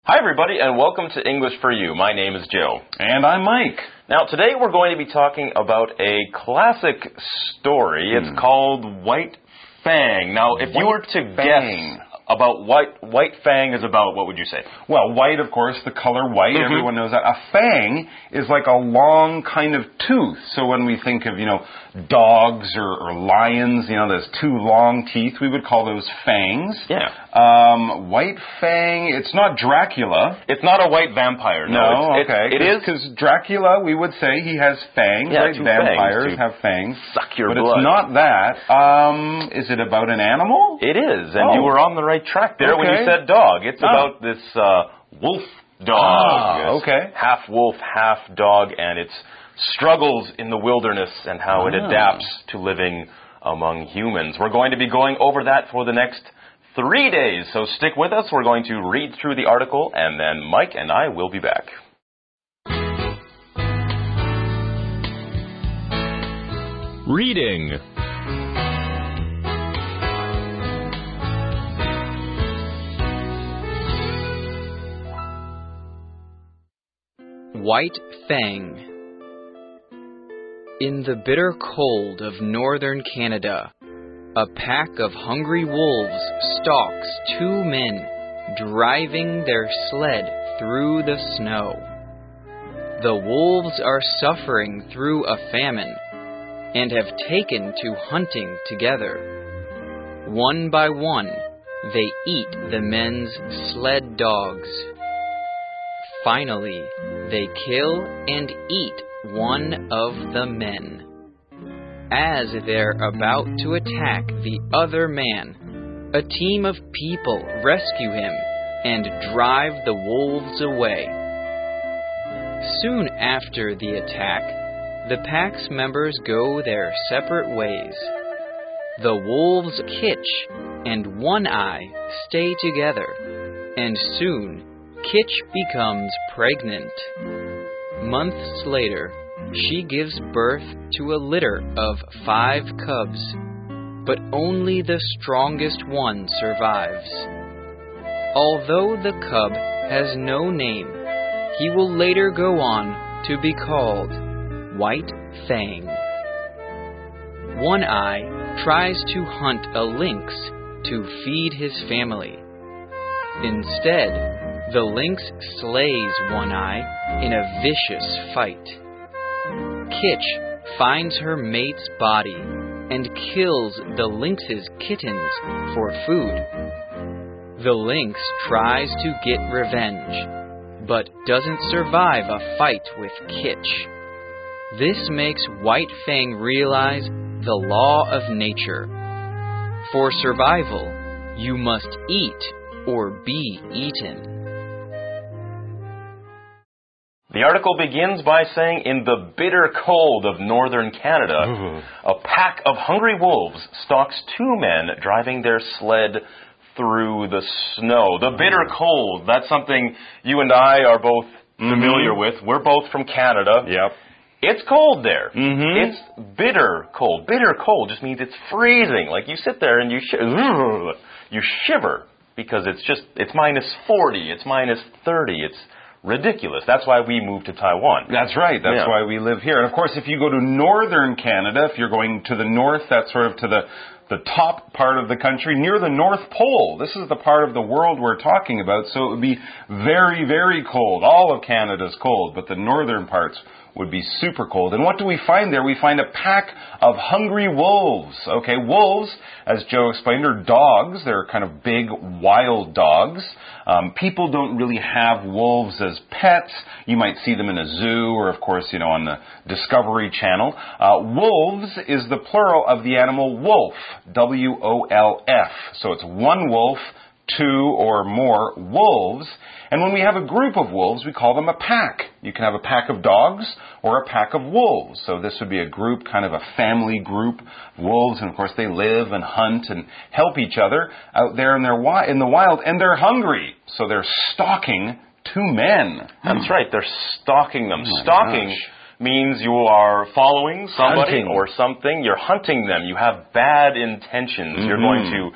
Hi everybody and welcome to English for You. My name is Joe. And I'm Mike. Now today we're going to be talking about a classic story. It's called White Fang. Now if you were to guess about what White Fang is about, what would you say? Well, white, of course, the color white, everyone knows that. A fang is like a long kind of tooth. So when we think of, dogs or lions, there's two long teeth, we would call those fangs. Yeah. White Fang, it's not Dracula. It's not a white vampire, no. No, okay. It is... Because Dracula, we would say he has fangs, yeah, right? Vampires have fangs. Suck your blood. But it's not that. Is it about an animal? It is, and you were on the right track there when you said dog. It's about this wolf dog. Half wolf, half dog, and its struggles in the wilderness and how it adapts to living among humans. We're going to be going over that for the next 3 days, so stick with us. We're going to read through the article, and then Mike and I will be back. Reading. White Fang. In the bitter cold of northern Canada, a pack of hungry wolves stalks two men driving their sled through the snow. The wolves are suffering through a famine and have taken to hunting together. One by one, they eat the men's sled dogs. Finally, they kill and eat one of the men. As they're about to attack the other man, a team of people rescue him and drive the wolves away. Soon after the attack, the pack's members go their separate ways. The wolves Kitch and One Eye stay together, and soon Kitch becomes pregnant. Months later, she gives birth to a litter of 5 cubs, but only the strongest one survives. Although the cub has no name, he will later go on to be called White Fang. One Eye tries to hunt a lynx to feed his family. Instead, the lynx slays One Eye in a vicious fight. Kitch finds her mate's body and kills the lynx's kittens for food. The lynx tries to get revenge, but doesn't survive a fight with Kitch. This makes White Fang realize the law of nature. For survival, you must eat or be eaten. The article begins by saying, in the bitter cold of northern Canada, a pack of hungry wolves stalks 2 men driving their sled through the snow. The bitter cold, that's something you and I are both familiar with. We're both from Canada. Yep. It's cold there. It's bitter cold. Bitter cold just means it's freezing. Like you sit there and you shiver because it's minus 40, it's minus 30, it's ridiculous. That's why we moved to Taiwan. That's right. That's why we live here. And of course, if you go to northern Canada, if you're going to the north, that's sort of to the top part of the country, near the North Pole. This is the part of the world we're talking about, so it would be very, very cold. All of Canada's cold, but the northern parts would be super cold. And what do we find there? We find a pack of hungry wolves. Okay, wolves, as Joe explained, are dogs. They're kind of big, wild dogs. People don't really have wolves as pets. You might see them in a zoo or, of course, on the Discovery Channel. Wolves is the plural of the animal wolf, W-O-L-F. So it's one wolf, 2 or more wolves. And when we have a group of wolves, we call them a pack. You can have a pack of dogs or a pack of wolves. So this would be a group, kind of a family group of wolves. And of course, they live and hunt and help each other out there in the wild. And they're hungry. So they're stalking 2 men. That's right. They're stalking them. Stalking means you are following somebody or something. You're hunting them. You have bad intentions. You're going to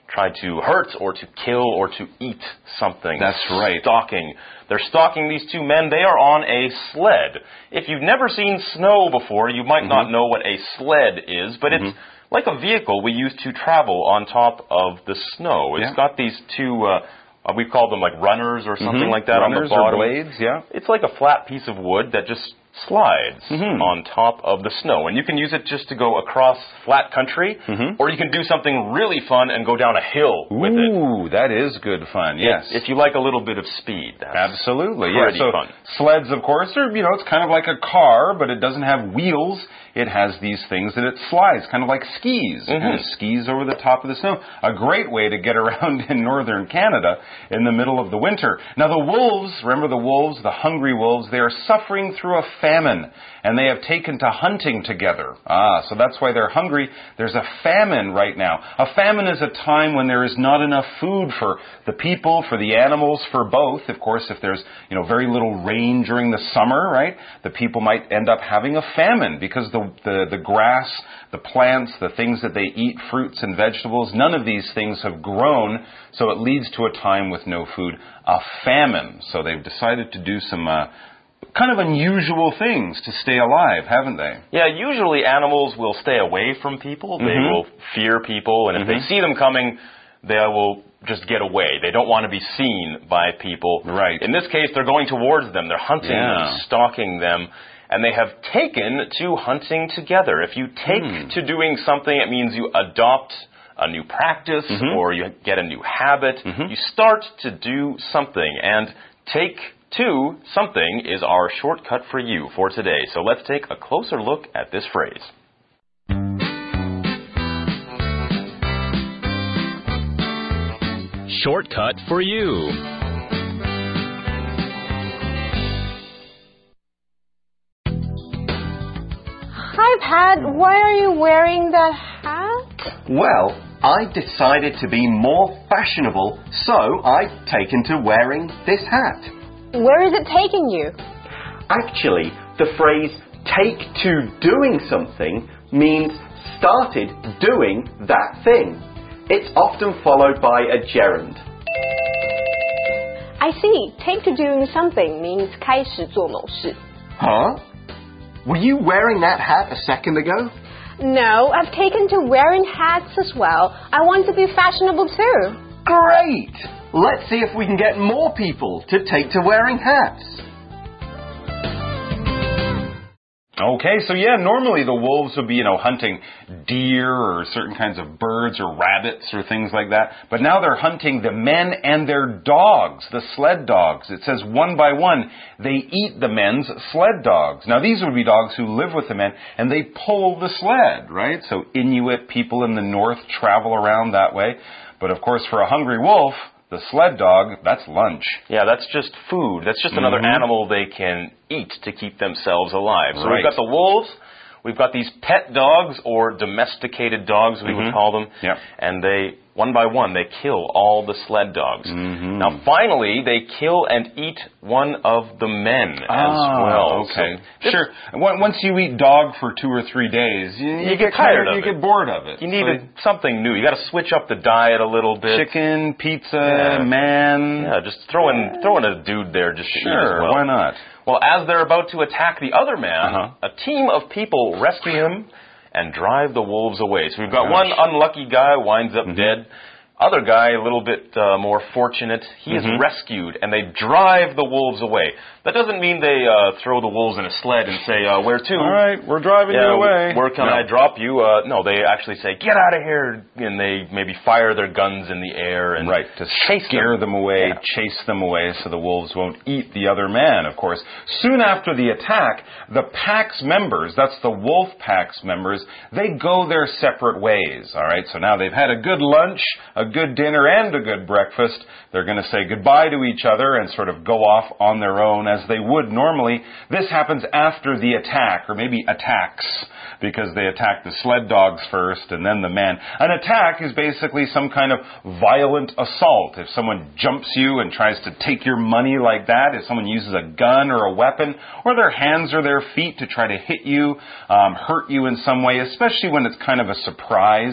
try to hurt or to kill or to eat something. That's right. Stalking. They're stalking these two men. They are on a sled. If you've never seen snow before, you might not know what a sled is, but it's like a vehicle we use to travel on top of the snow. It's got these two, we call them like runners or something like that runners on the bottom. Or blades, yeah. It's like a flat piece of wood that just slides on top of the snow. And you can use it just to go across flat country, or you can do something really fun and go down a hill with it. Ooh, that is good fun, yes. If you like a little bit of speed. That's absolutely, pretty so fun. Sleds, of course, are, it's kind of like a car, but it doesn't have wheels. It has these things that it slides, kind of like skis. It kind of skis over the top of the snow. A great way to get around in northern Canada in the middle of the winter. Now the wolves, remember the wolves, the hungry wolves, they are suffering through a famine, and they have taken to hunting together. So that's why they're hungry. There's a famine right now. A famine is a time when there is not enough food for the people, for the animals, for both. Of course, if there's, very little rain during the summer, right, the people might end up having a famine because the grass, the plants, the things that they eat, fruits and vegetables, none of these things have grown, so it leads to a time with no food, a famine. So they've decided to do some kind of unusual things to stay alive, haven't they? Yeah, usually animals will stay away from people. They will fear people, and if they see them coming, they will just get away. They don't want to be seen by people. Right. In this case, they're going towards them. They're hunting them, stalking them, and they have taken to hunting together. If you take to doing something, it means you adopt a new practice or you get a new habit. You start to do something, and take to something is our shortcut for you for today. So let's take a closer look at this phrase. Shortcut for you. Hi, Pat. Why are you wearing that hat? Well, I decided to be more fashionable, so I've taken to wearing this hat. Where is it taking you? Actually, the phrase take to doing something means started doing that thing. It's often followed by a gerund. I see. Take to doing something means 开始做某事. Huh? Were you wearing that hat a second ago? No, I've taken to wearing hats as well. I want to be fashionable too. Great! Let's see if we can get more people to take to wearing hats. Okay, so normally the wolves would be, hunting deer or certain kinds of birds or rabbits or things like that. But now they're hunting the men and their dogs, the sled dogs. It says one by one, they eat the men's sled dogs. Now these would be dogs who live with the men and they pull the sled, right? So Inuit people in the north travel around that way. But of course for a hungry wolf, the sled dog, that's lunch. Yeah, that's just food. That's just another animal they can eat to keep themselves alive. So we've got the wolves, we've got these pet dogs or domesticated dogs, we would call them. Yep. And they, one by one, they kill all the sled dogs. Now, finally, they kill and eat one of the men as well. Okay. So sure. Once you eat dog for 2 or 3 days, you get tired of it. You get bored of it. You need something new. You got to switch up the diet a little bit. Chicken, pizza, man. Yeah, just throw in a dude there just to eat as well. Why not? Well, as they're about to attack the other man, a team of people rescue him and drive the wolves away. So we've got one unlucky guy winds up dead. Other guy, a little bit more fortunate, he is rescued, and they drive the wolves away. That doesn't mean they throw the wolves in a sled and say, where to? All right, we're driving you away. Where can I drop you? No, they actually say, get out of here, and they maybe fire their guns in the air and to scare them away, chase them away so the wolves won't eat the other man, of course. Soon after the attack, the pack's members, that's the wolf pack's members, they go their separate ways, all right? So now they've had a good lunch, a good dinner, and a good breakfast. They're going to say goodbye to each other and sort of go off on their own as they would normally. This happens after the attack, or maybe attacks, because they attack the sled dogs first and then the man. An attack is basically some kind of violent assault. If someone jumps you and tries to take your money like that, if someone uses a gun or a weapon, or their hands or their feet to try to hit you, hurt you in some way, especially when it's kind of a surprise,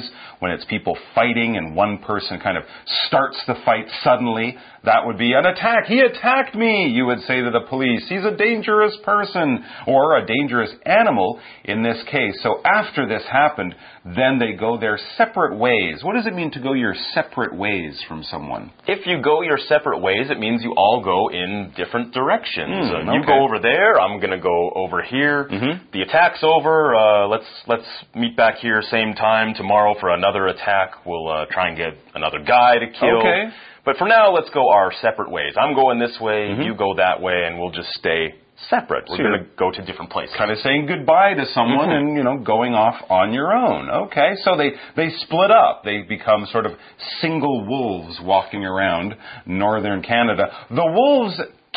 when it's people fighting and one person kind of starts the fight suddenly, that would be an attack. He attacked me, you would say to the police. He's a dangerous person, or a dangerous animal in this case. So after this happened, then they go their separate ways. What does it mean to go your separate ways from someone? If you go your separate ways, it means you all go in different directions. You go over there, I'm going to go over here. The attack's over. Let's meet back here same time tomorrow for another attack. We'll try and get another guy to kill. Okay. But for now, let's go our separate ways. I'm going this way, you go that way, and we'll just stay separate. We're going to go to different places. Kind of saying goodbye to someone and, going off on your own. Okay, so they split up. They become sort of single wolves walking around northern Canada. The wolves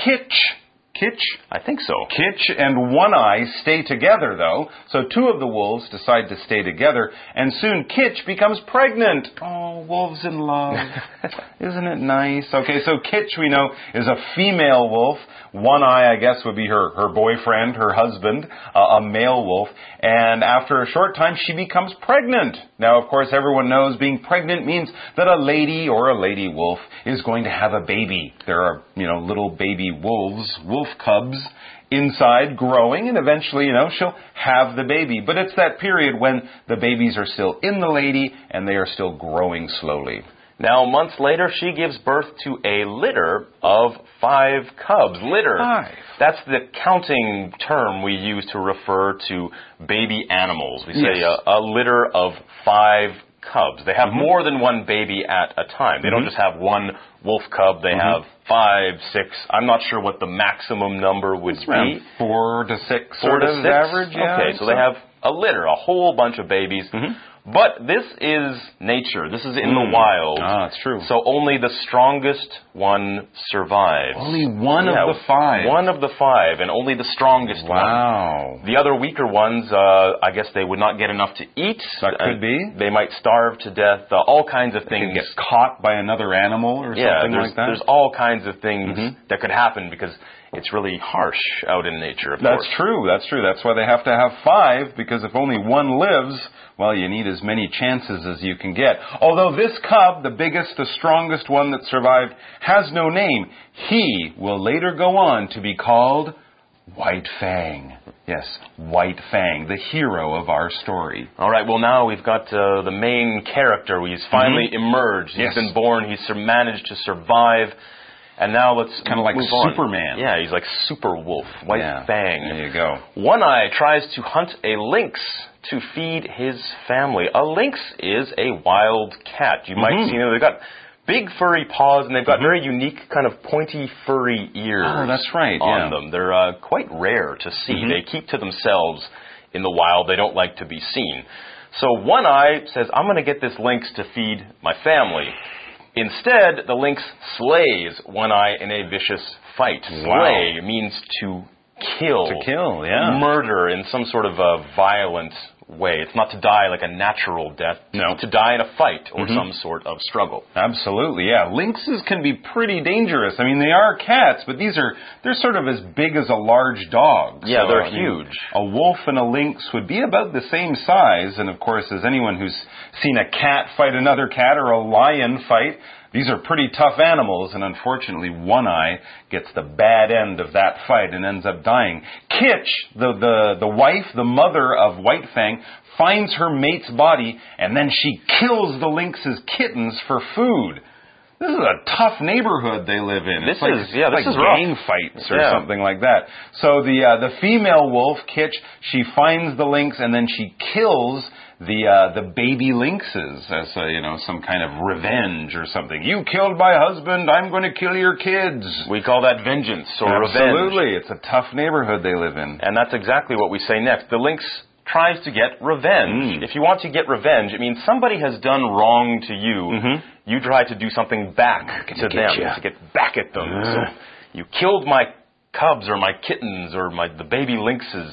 Kitch? I think so. Kitch and One Eye stay together, though. So two of the wolves decide to stay together, and soon Kitch becomes pregnant. Oh, wolves in love. Isn't it nice? Okay, so Kitch, we know, is a female wolf. One Eye, I guess, would be her boyfriend, her husband, a male wolf. And after a short time, she becomes pregnant. Now, of course, everyone knows being pregnant means that a lady or a lady wolf is going to have a baby. There are, little baby wolves, wolf cubs inside growing, and eventually, she'll have the baby. But it's that period when the babies are still in the lady and they are still growing slowly. Now, months later, she gives birth to a litter of 5 cubs. Litter. 5. That's the counting term we use to refer to baby animals. We say a litter of 5 cubs. They have more than one baby at a time. They don't just have one wolf cub. They have 5, 6. I'm not sure what the maximum number would be. 4 to 6 4 to 6? average. Yeah, okay, so they have a litter, a whole bunch of babies. But this is nature. This is in the wild. Ah, it's true. So only the strongest one survives. Only one of the 5. One of the 5, and only the strongest one. Wow. The other weaker ones, I guess they would not get enough to eat. That could be. They might starve to death. All kinds of things. They could get caught by another animal or something like that. There's all kinds of things that could happen because it's really harsh out in nature, of course. That's true. That's why they have to have 5, because if only one lives, well, you need as many chances as you can get. Although this cub, the biggest, the strongest one that survived, has no name. He will later go on to be called White Fang. Yes, White Fang, the hero of our story. All right, well, now we've got the main character. He's finally emerged. He's been born. He's managed to survive. And now let's kind of like Superman. Yeah, he's like Super Wolf, White Fang. There you go. One Eye tries to hunt a lynx to feed his family. A lynx is a wild cat. You might see them. They've got big furry paws, and they've got very unique kind of pointy furry ears. Oh, that's right. On them. They're quite rare to see. They keep to themselves in the wild. They don't like to be seen. So One Eye says, I'm going to get this lynx to feed my family. Instead, the lynx slays One Eye in a vicious fight. Slay means to kill. To kill, yeah. Murder in some sort of a violent way. It's not to die like a natural death. No. It's to die in a fight or some sort of struggle. Absolutely, yeah. Lynxes can be pretty dangerous. I mean, they are cats, but they're sort of as big as a large dog. Yeah, so, they're huge. A wolf and a lynx would be about the same size, and of course, as anyone who's seen a cat fight another cat or a lion fight, these are pretty tough animals, and unfortunately, One Eye gets the bad end of that fight and ends up dying. Kitch, the wife, the mother of White Fang, finds her mate's body, and then she kills the lynx's kittens for food. This is a tough neighborhood they live in. This is gang fights or something like that. So the female wolf, Kitch, she finds the lynx, and then she kills the baby lynxes as some kind of revenge or something. You killed my husband, I'm going to kill your kids. We call that vengeance or revenge. Absolutely. It's a tough neighborhood they live in. And that's exactly what we say next. The lynx tries to get revenge. If you want to get revenge, it means somebody has done wrong to you. You try to do something back to them, to get back at them. So you killed my cubs or my kittens or the baby lynxes.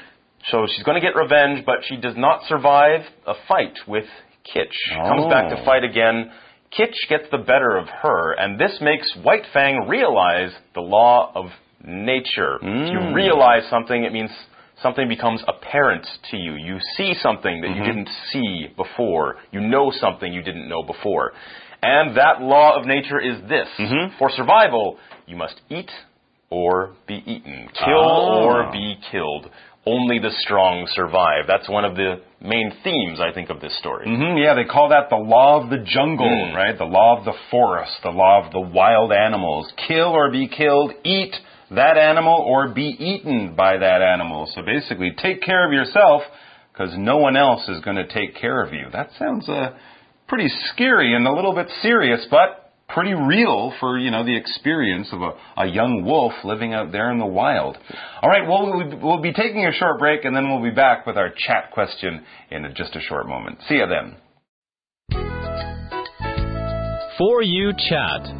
So she's going to get revenge, but she does not survive a fight with Kitch. She comes back to fight again. Kitch gets the better of her, and this makes White Fang realize the law of nature. If you realize something, it means something becomes apparent to you. You see something that you didn't see before. You know something you didn't know before. And that law of nature is this. For survival, you must eat or be eaten. Kill or be killed. Only the strong survive. That's one of the main themes, I think, of this story. Yeah, they call that the law of the jungle, right? The law of the forest, the law of the wild animals. Kill or be killed, eat that animal or be eaten by that animal. So basically, take care of yourself because no one else is going to take care of you. That sounds pretty scary and a little bit serious, but pretty real for, the experience of a young wolf living out there in the wild. All right, we'll be taking a short break, and then we'll be back with our chat question in just a short moment. See you then. For You Chat.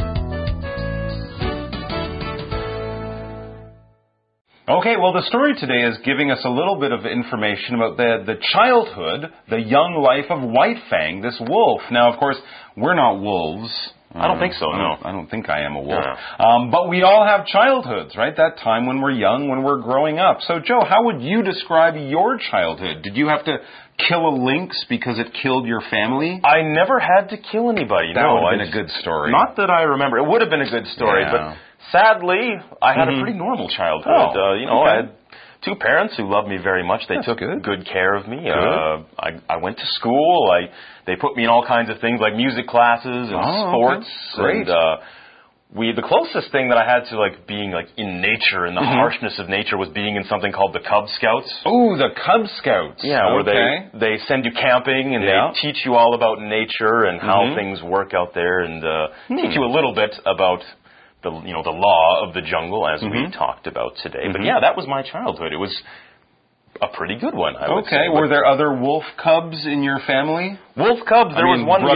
Okay, well, the story today is giving us a little bit of information about the childhood, the young life of White Fang, this wolf. Now, of course, we're not wolves. I don't think so, no. I don't think I am a wolf. No. But we all have childhoods, right? That time when we're young, when we're growing up. So, Joe, how would you describe your childhood? Did you have to kill a lynx because it killed your family? I never had to kill anybody. That would have been a good story. Not that I remember. It would have been a good story, but sadly, I had a pretty normal childhood. I had two parents who loved me very much. They took good care of me. I went to school. They put me in all kinds of things like music classes and sports. Great. And the closest thing that I had to being in nature and the harshness of nature was being in something called the Cub Scouts. Oh, the Cub Scouts. Yeah, where they send you camping and they teach you all about nature and how things work out there and teach you a little bit about the law of the jungle, as we talked about today. But yeah, that was my childhood. It was a pretty good one, I would say. Were there other wolf cubs in your family? Wolf cubs? There was one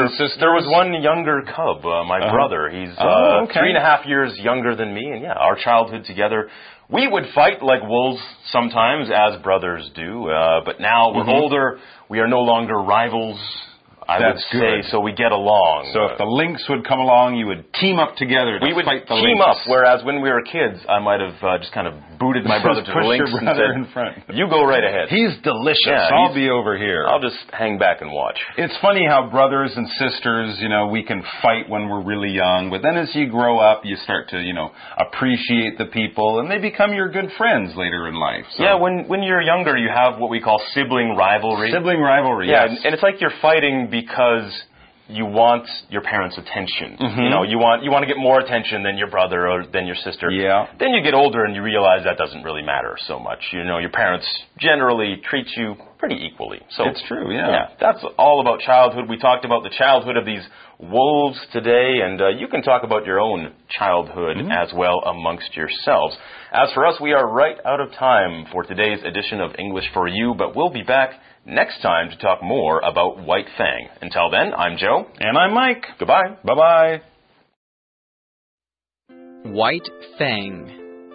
younger cub, my brother. He's 3.5 years younger than me, and our childhood together. We would fight like wolves sometimes, as brothers do, but now we're older. We are no longer rivals. I would say, so we get along. So if the lynx would come along, you would team up together to fight the lynx. We would team up, whereas when we were kids, I might have just kind of booted my brother to the lynx and said, in front. You go right ahead. He's delicious. Yeah, I'll be over here. I'll just hang back and watch. It's funny how brothers and sisters, we can fight when we're really young, but then as you grow up, you start to, appreciate the people, and they become your good friends later in life. So. Yeah, when you're younger, you have what we call sibling rivalry. Sibling rivalry, yes. Yeah, and it's like you're fighting because you want your parents' attention. You want to get more attention than your brother or than your sister. Yeah. Then you get older and you realize that doesn't really matter so much. Your parents generally treat you pretty equally. So it's true, yeah. That's all about childhood. We talked about the childhood of these wolves today, and you can talk about your own childhood as well amongst yourselves. As for us, we are right out of time for today's edition of English for You, but we'll be back next time to talk more about White Fang. Until then, I'm Joe. And I'm Mike. Goodbye. Bye-bye. White Fang.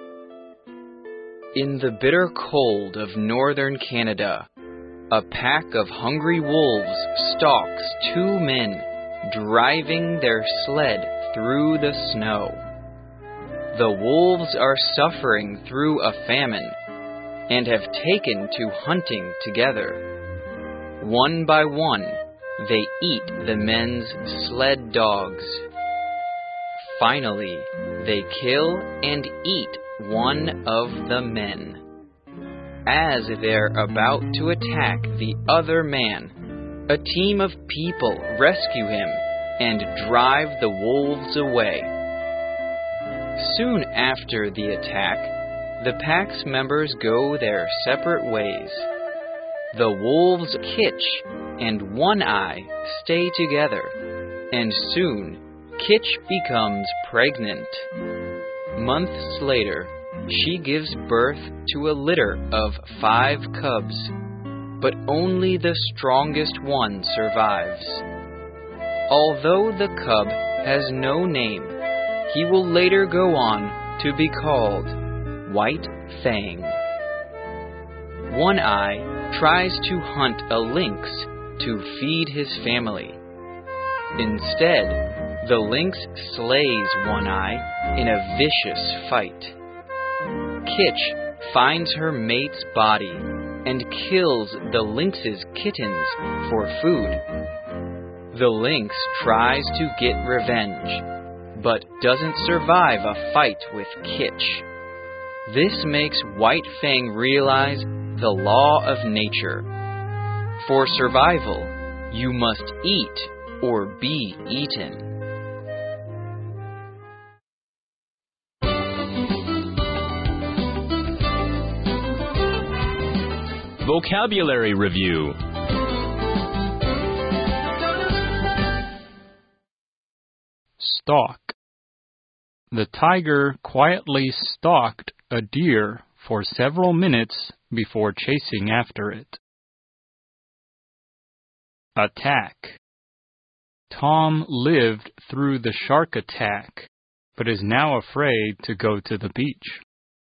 In the bitter cold of northern Canada, a pack of hungry wolves stalks two men driving their sled through the snow. The wolves are suffering through a famine and have taken to hunting together. One by one, they eat the men's sled dogs. Finally, they kill and eat one of the men. As they're about to attack the other man, a team of people rescue him and drive the wolves away. Soon after the attack, the pack's members go their separate ways. The wolves Kitch and One Eye stay together, and soon Kitch becomes pregnant. Months later, she gives birth to a litter of 5 cubs, but only the strongest one survives. Although the cub has no name, he will later go on to be called White Fang. One Eye tries to hunt a lynx to feed his family. Instead, the lynx slays One Eye in a vicious fight. Kitch finds her mate's body and kills the lynx's kittens for food. The lynx tries to get revenge, but doesn't survive a fight with Kitch. This makes White Fang realize the law of nature. For survival, you must eat or be eaten. Vocabulary Review. Stalk. The tiger quietly stalked a deer for several minutes before chasing after it. Attack. Tom lived through the shark attack, but is now afraid to go to the beach.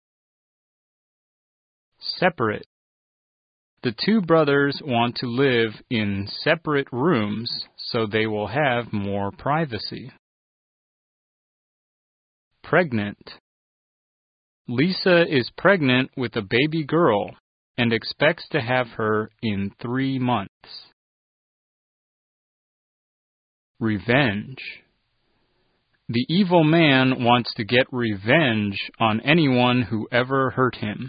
Separate. The two brothers want to live in separate rooms so they will have more privacy. Pregnant. Lisa is pregnant with a baby girl and expects to have her in 3 months. Revenge. The evil man wants to get revenge on anyone who ever hurt him.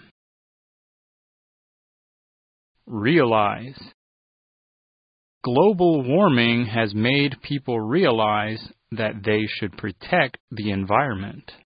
Realize. Global warming has made people realize that they should protect the environment.